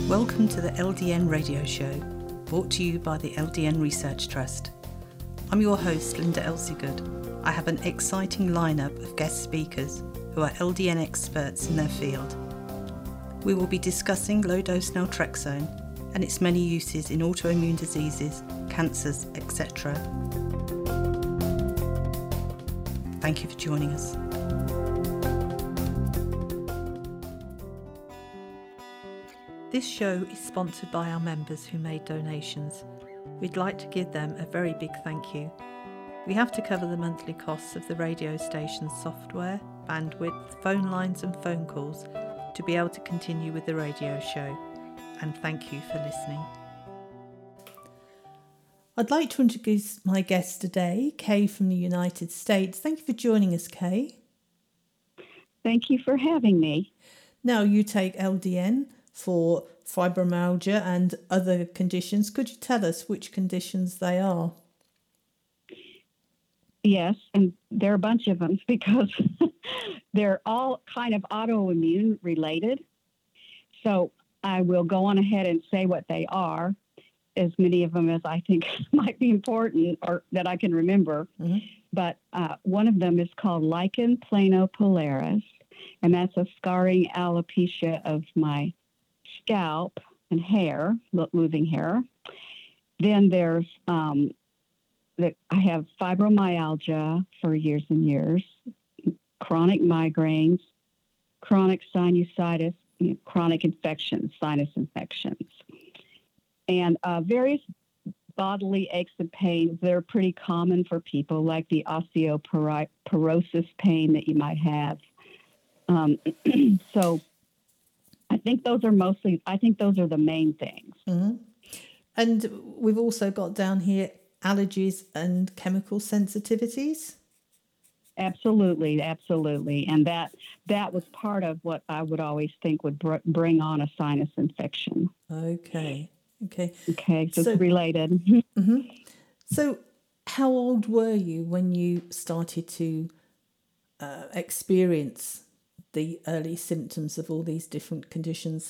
Welcome to the LDN Radio Show, brought to you by the LDN Research Trust. I'm your host, Linda Elseygood. I have an exciting lineup of guest speakers who are LDN experts in their field. We will be discussing low-dose naltrexone and its many uses in autoimmune diseases, cancers, etc. Thank you for joining us. This show is sponsored by our members who made donations. We'd like to give them a very big thank you. We have to cover the monthly costs of the radio station's software, bandwidth, phone lines and phone calls to be able to continue with the radio show. And thank you for listening. I'd like to introduce my guest today, Kay from the United States. Thank you for joining us, Kay. Thank you for having me. Now, you take LDN for fibromyalgia and other conditions. Could you tell us which conditions they are? Yes, and there are a bunch of them because they're all kind of autoimmune related. So I will go on ahead and say what they are, as many of them as I think might be important or that I can remember. Mm-hmm. But one of them is called lichen planopilaris, and that's a scarring alopecia of my scalp and hair, losing hair. Then there's I have fibromyalgia for years and years, chronic migraines, chronic sinusitis, chronic infections, sinus infections, and various bodily aches and pains that are pretty common for people, like the osteoporosis pain that you might have. So I think those are the main things. Mm-hmm. And we've also got down here allergies and chemical sensitivities. Absolutely. And that was part of what I would always think would bring on a sinus infection. Okay. So it's related. Mm-hmm. So how old were you when you started to experience the early symptoms of all these different conditions?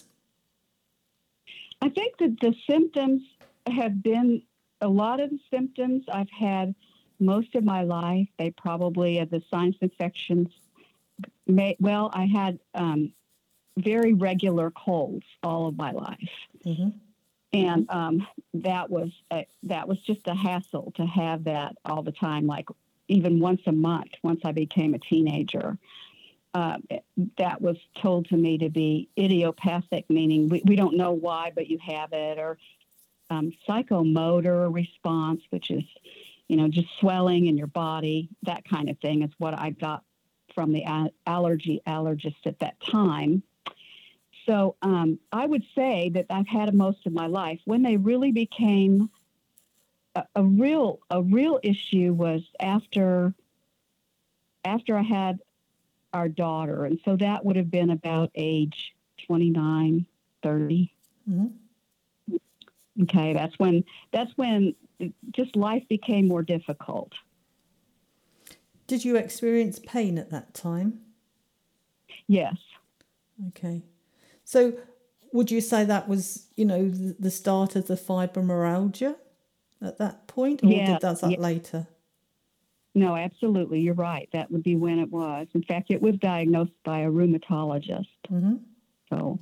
I think that the symptoms have been, a lot of the symptoms I've had most of my life. They probably, the sinus infections, I had very regular colds all of my life. Mm-hmm. And that was just a hassle to have that all the time, like even once a month once I became a teenager. That was told to me to be idiopathic, meaning we don't know why, but you have it, or psychomotor response, which is, just swelling in your body, that kind of thing is what I got from the allergist at that time. So I would say that I've had it most of my life. When they really became a real issue was after I had our daughter. And so that would have been about age 29, 30. Mm-hmm. Okay. That's when just life became more difficult. Did you experience pain at that time? Yes. Okay. So would you say that was, the start of the fibromyalgia at that point, or did that later? No, absolutely. You're right. That would be when it was. In fact, it was diagnosed by a rheumatologist. Mm-hmm. So,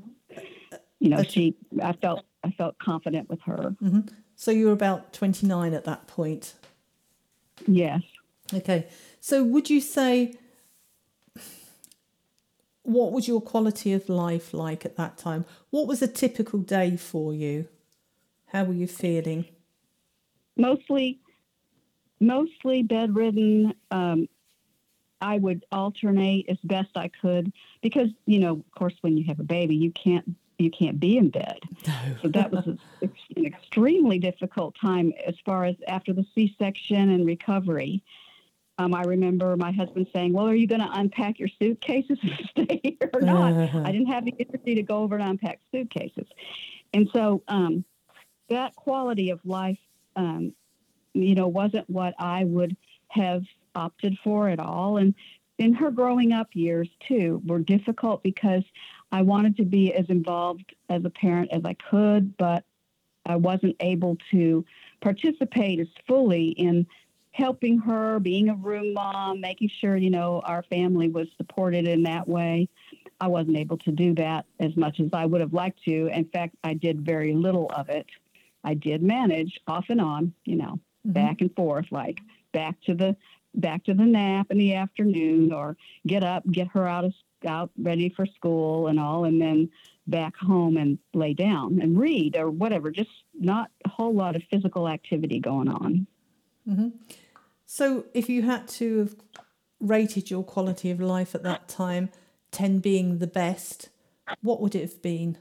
I felt confident with her. Mm-hmm. So you were about 29 at that point? Yes. Okay. So would you say, what was your quality of life like at that time? What was a typical day for you? How were you feeling? Mostly bedridden. I would alternate as best I could because, of course, when you have a baby, you can't be in bed. No. So that was an extremely difficult time as far as after the C-section and recovery. I remember my husband saying, well, are you going to unpack your suitcases and stay here or not? I didn't have the energy to go over and unpack suitcases. And so that quality of life, wasn't what I would have opted for at all. And in her growing up years, too, were difficult because I wanted to be as involved as a parent as I could, but I wasn't able to participate as fully in helping her, being a room mom, making sure, our family was supported in that way. I wasn't able to do that as much as I would have liked to. In fact, I did very little of it. I did manage off and on, back and forth, like back to the nap in the afternoon, or get up, get her out ready for school and all, and then back home and lay down and read or whatever. Just not a whole lot of physical activity going on. Mm-hmm. So if you had to have rated your quality of life at that time, 10 being the best, what would it have been?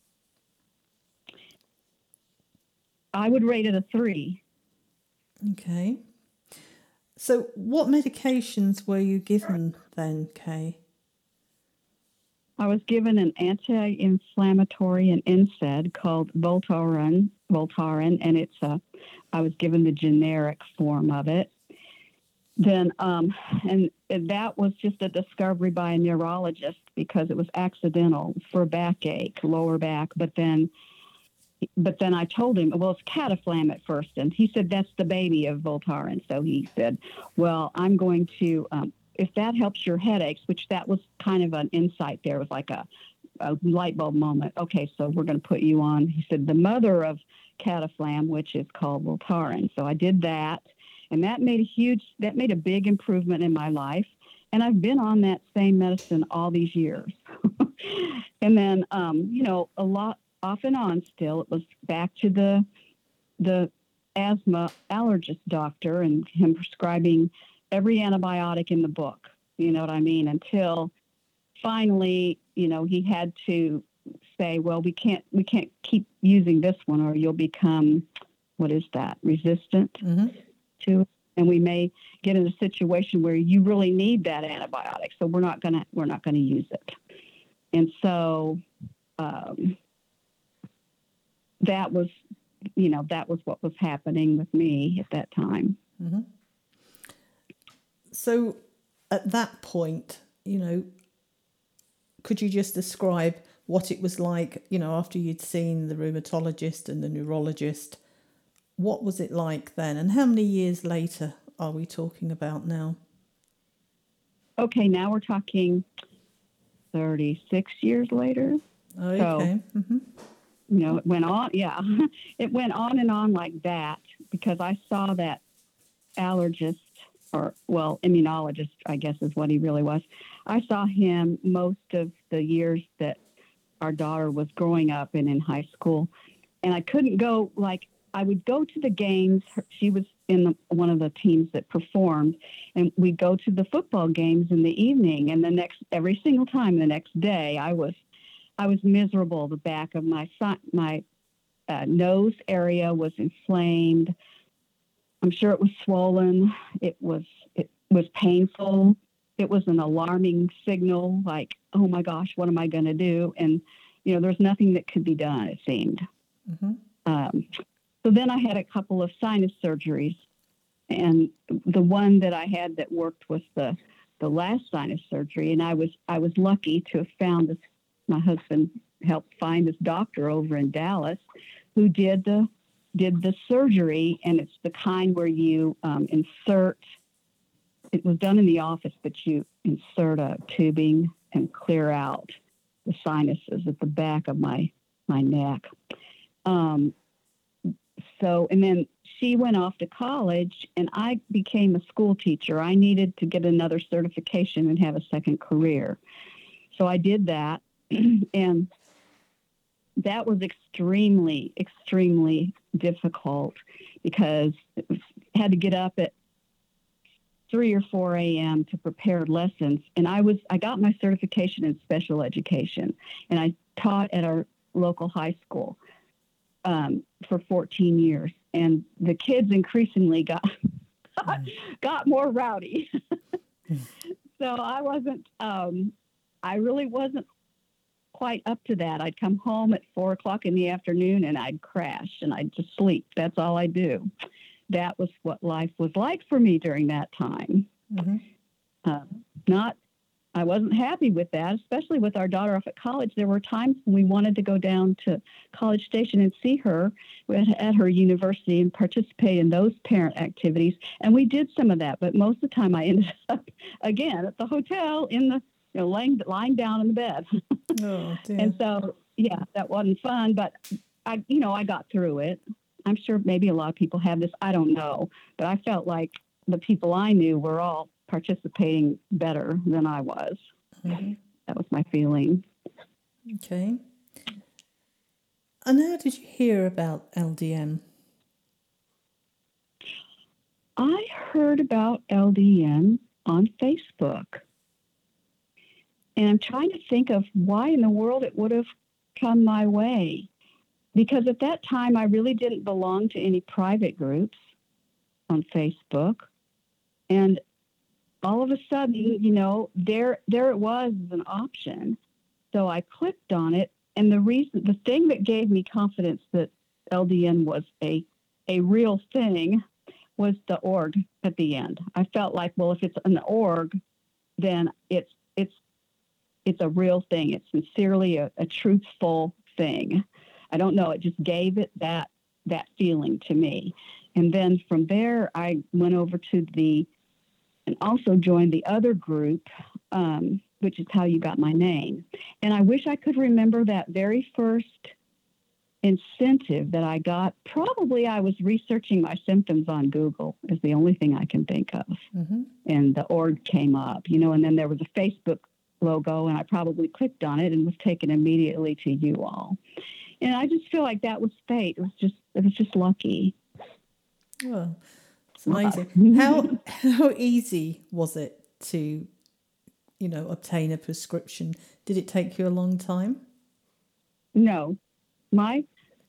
I would rate it a 3. Okay. So what medications were you given then, Kay? I was given an anti-inflammatory, an NSAID called Voltaren, and I was given the generic form of it. Then, and that was just a discovery by a neurologist because it was accidental for backache, lower back. But then I told him, well, it's Cataflam at first. And he said, that's the baby of Voltaren. So he said, well, I'm going to, if that helps your headaches, which that was kind of an insight there. It was like a light bulb moment. Okay, so we're going to put you on. He said, the mother of Cataflam, which is called Voltaren. So I did that. And that made a big improvement in my life. And I've been on that same medicine all these years. And then, a lot off and on still, it was back to the asthma allergist doctor and him prescribing every antibiotic in the book. You know what I mean? Until finally, he had to say, well, we can't keep using this one or you'll become, what is that, resistant to it. And we may get in a situation where you really need that antibiotic. So we're not gonna use it. And so that was what was happening with me at that time. Mm-hmm. So at that point, could you just describe what it was like, after you'd seen the rheumatologist and the neurologist? What was it like then? And how many years later are we talking about now? Okay, now we're talking 36 years later. Oh, okay. So, it went on. Yeah, it went on and on like that because I saw that allergist, or, well, immunologist, I guess is what he really was. I saw him most of the years that our daughter was growing up and in high school. And I couldn't go, I would go to the games. She was in one of the teams that performed, and we'd go to the football games in the evening. And every single time the next day, I was miserable. The back of my nose area was inflamed. I'm sure it was swollen. It was painful. It was an alarming signal, like, oh my gosh, what am I going to do? And there's nothing that could be done, it seemed. Mm-hmm. So then I had a couple of sinus surgeries, and the one that I had that worked was the last sinus surgery. And I was lucky to have found this. My husband helped find this doctor over in Dallas who did the surgery, and it's the kind where you insert. It was done in the office, but you insert a tubing and clear out the sinuses at the back of my neck. And then she went off to college, and I became a school teacher. I needed to get another certification and have a second career. So I did that, and that was extremely, extremely difficult because I had to get up at 3 or 4 a.m. to prepare lessons. And I got my certification in special education, and I taught at our local high school for 14 years. And the kids increasingly got more rowdy. So I really wasn't quite up to that. I'd come home at 4 o'clock in the afternoon and I'd crash and I'd just sleep. That's all I do. That was what life was like for me during that time. Mm-hmm. I wasn't happy with that, especially with our daughter off at college. There were times when we wanted to go down to College Station and see her at her university and participate in those parent activities. And we did some of that, but most of the time I ended up again at the hotel in the lying down in the bed. Oh, dear. And so, yeah, that wasn't fun, but I got through it. I'm sure maybe a lot of people have this. I don't know, but I felt like the people I knew were all participating better than I was. Mm-hmm. That was my feeling. Okay. And how did you hear about LDN? I heard about LDN on Facebook. And I'm trying to think of why in the world it would have come my way. Because at that time, I really didn't belong to any private groups on Facebook. And all of a sudden, there it was as an option. So I clicked on it. And the thing that gave me confidence that LDN was a real thing was the org at the end. I felt like, well, if it's an org, then it's a real thing. It's sincerely a truthful thing. I don't know. It just gave it that feeling to me. And then from there, I went over to and also joined the other group, which is how you got my name. And I wish I could remember that very first incentive that I got. Probably I was researching my symptoms on Google is the only thing I can think of. Mm-hmm. And the org came up, and then there was a Facebook logo, and I probably clicked on it and was taken immediately to you all. And I just feel like that was fate. It was just lucky. Well, it's amazing. How easy was it to, obtain a prescription? Did it take you a long time? No, my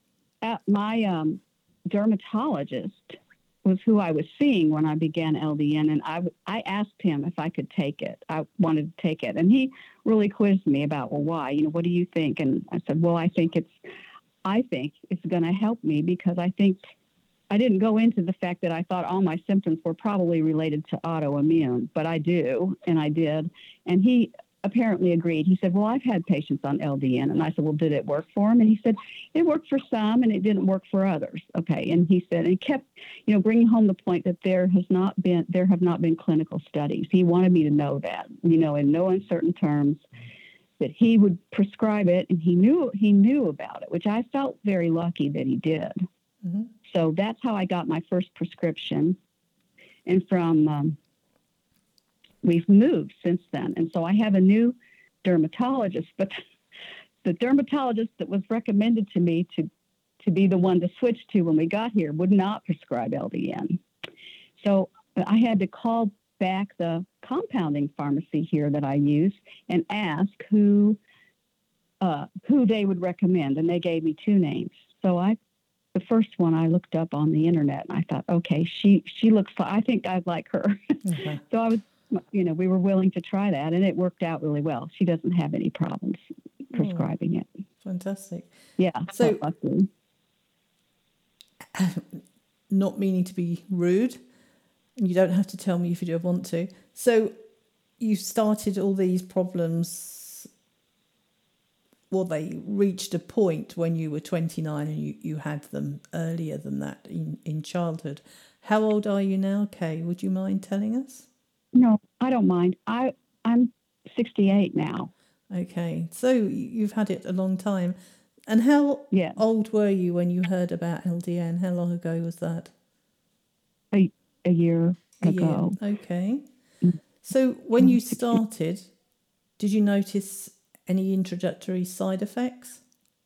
dermatologist was who I was seeing when I began LDN, and I asked him if I could take it. I wanted to take it, and he really quizzed me about, well, why? What do you think? And I said, well, I think it's going to help me because I think I didn't go into the fact that I thought all my symptoms were probably related to autoimmune, but I do, and I did. And he apparently agreed. He said, well, I've had patients on LDN. And I said, well, did it work for them? And he said, it worked for some and it didn't work for others. Okay. And he said, and he kept, bringing home the point that there have not been clinical studies. He wanted me to know that, in no uncertain terms, that he would prescribe it, and he knew about it, which I felt very lucky that he did. Mm-hmm. So that's how I got my first prescription. And from, we've moved since then. And so I have a new dermatologist, but the dermatologist that was recommended to me to be the one to switch to when we got here would not prescribe LDN. So I had to call back the compounding pharmacy here that I use and ask who they would recommend. And they gave me two names. So the first one I looked up on the internet, and I thought, okay, she looks like, I think I'd like her. Okay. So I was, we were willing to try that, and it worked out really well. She doesn't have any problems prescribing it. Fantastic. Yeah. So, not meaning to be rude, and you don't have to tell me if you don't want to. So you started all these problems, well, they reached a point when you were 29 and you had them earlier than that in childhood. How old are you now, Kay? Would you mind telling us? No, I don't mind. I'm 68 now. Okay, so you've had it a long time. And how old were you when you heard about LDN? How long ago was that? A year ago. Okay. So when you started, did you notice any introductory side effects?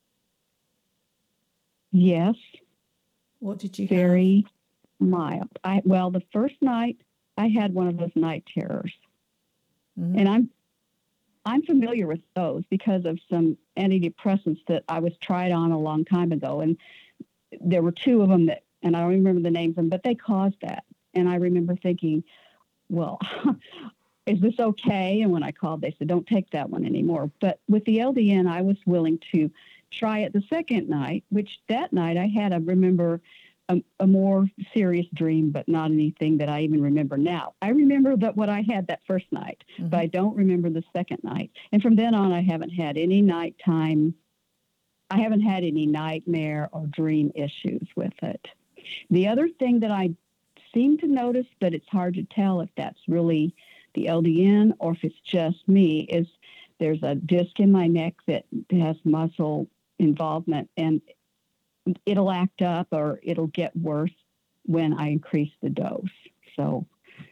Yes. What did you Very mild. The first night I had one of those night terrors. Mm-hmm. And I'm familiar with those because of some antidepressants that I was tried on a long time ago. And there were two of them and I don't remember the names of them, but they caused that. And I remember thinking, well, is this okay? And when I called, they said, don't take that one anymore. But with the LDN, I was willing to try it the second night, which that night I had, I remember, a more serious dream, but not anything that I even remember now. I remember what I had that first night, but I don't remember the second night. And from then on, I haven't had any nighttime. I haven't had any nightmare or dream issues with it. The other thing that I seem to notice, but it's hard to tell if that's really the LDN or if it's just me, is there's a disc in my neck that has muscle involvement, and it'll act up or it'll get worse when I increase the dose. So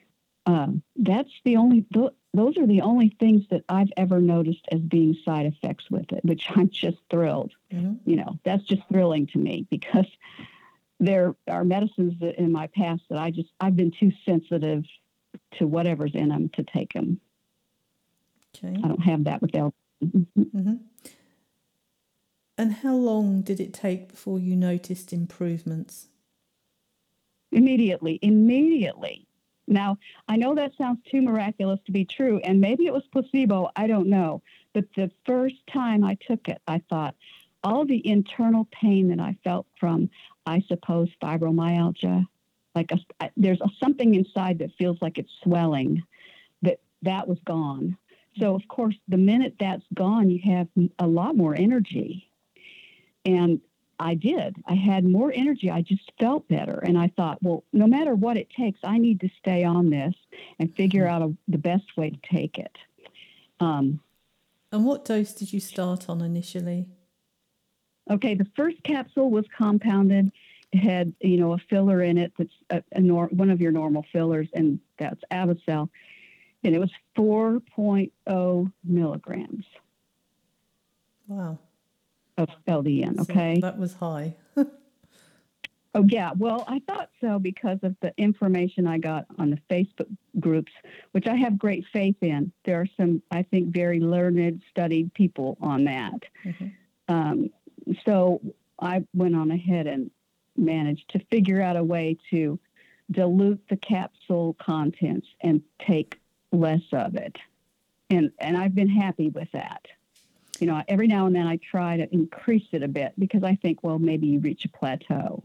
that's the only, those are the only things that I've ever noticed as being side effects with it, which I'm just thrilled. You know, that's just thrilling to me, because there are medicines that in my past that I've been too sensitive to whatever's in them to take them. Okay. I don't have that with LDN. And how long did it take before you noticed improvements? Immediately. Now, I know that sounds too miraculous to be true, and maybe it was placebo, I don't know. But the first time I took it, I thought all the internal pain that I felt from, I suppose, fibromyalgia, like there's something inside that feels like it's swelling, that was gone. So, of course, the minute that's gone, you have a lot more energy. And I did. I had more energy. I just felt better. And I thought, well, no matter what it takes, I need to stay on this and figure out the best way to take it. And what dose did you start on initially? Okay, the first capsule was compounded. It had, a filler in it that's one of your normal fillers, and that's Avicel. And it was 4.0 milligrams. Wow. Of LDN, okay? So that was high. Oh, yeah. Well, I thought so because of the information I got on the Facebook groups, which I have great faith in. There are some, I think, very learned, studied people on that. So I went on ahead and managed to figure out a way to dilute the capsule contents and take less of it. And I've been happy with that. Every now and then I try to increase it a bit because I think, well, maybe you reach a plateau.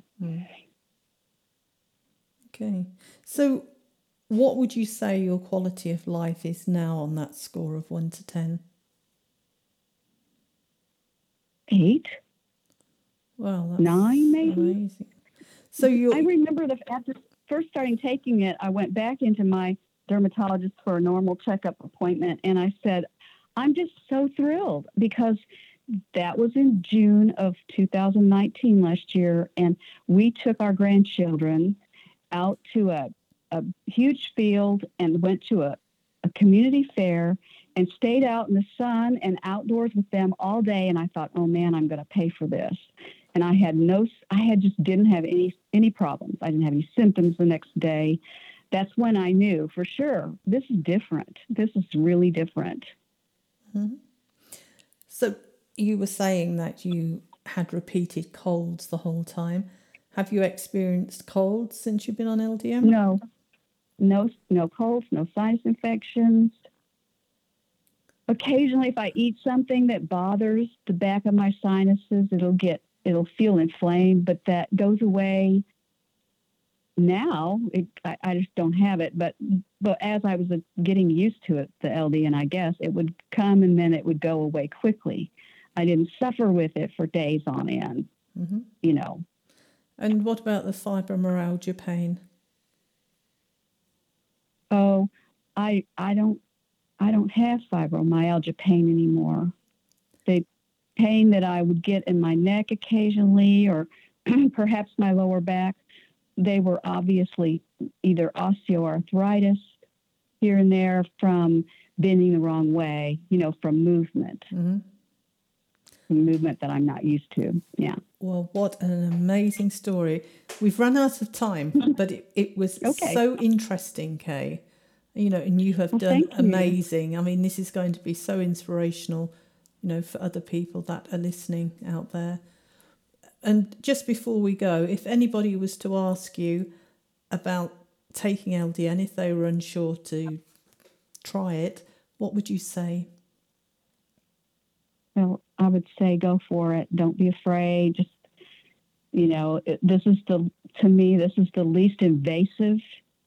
Okay. So what would you say your quality of life is now on that score of 1 to 10? 8. Well, that's 9 maybe. Amazing. So I remember after first starting taking it, I went back into my dermatologist for a normal checkup appointment, and I said, I'm just so thrilled, because that was in June of 2019 last year, and we took our grandchildren out to a huge field and went to a community fair and stayed out in the sun and outdoors with them all day. And I thought, oh man, I'm going to pay for this. And I just didn't have any problems. I didn't have any symptoms the next day. That's when I knew for sure this is different. This is really different. So you were saying that you had repeated colds the whole time. Have you experienced colds since you've been on LDN? No colds, no sinus infections. Occasionally, if I eat something that bothers the back of my sinuses, it'll feel inflamed, but that goes away. Now, I just don't have it, but as I was getting used to it, the LDN, I guess, it would come and then it would go away quickly. I didn't suffer with it for days on end, And what about the fibromyalgia pain? Oh, I don't have fibromyalgia pain anymore. The pain that I would get in my neck occasionally, or perhaps my lower back, they were obviously either osteoarthritis here and there from bending the wrong way, from movement. Movement that I'm not used to. Yeah. Well, what an amazing story. We've run out of time, but it was so interesting, Kay. And you have done amazing. I mean, this is going to be so inspirational, for other people that are listening out there. And just before we go, if anybody was to ask you about taking LDN, if they were unsure to try it, what would you say? Well, I would say go for it. Don't be afraid. Just this is the least invasive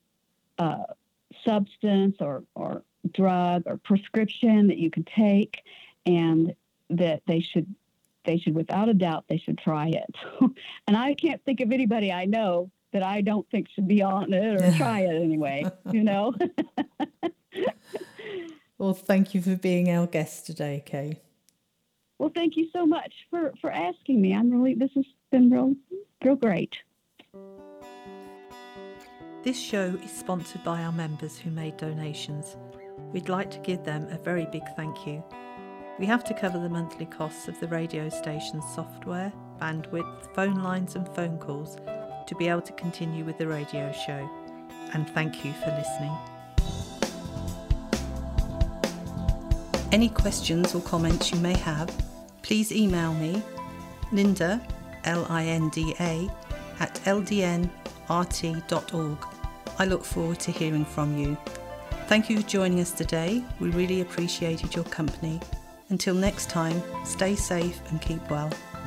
substance or drug or prescription that you can take, and that they should without a doubt they should try it. And I can't think of anybody I know that I don't think should be on it or try it anyway. Well, thank you for being our guest today, Kay. Well, thank you so much for asking me. This has been real great. This show is sponsored by our members who made donations. We'd like to give them a very big thank you. We have to cover the monthly costs of the radio station's software, bandwidth, phone lines and phone calls to be able to continue with the radio show. And thank you for listening. Any questions or comments you may have, please email me, Linda, Linda, at ldnrt.org. I look forward to hearing from you. Thank you for joining us today. We really appreciated your company. Until next time, stay safe and keep well.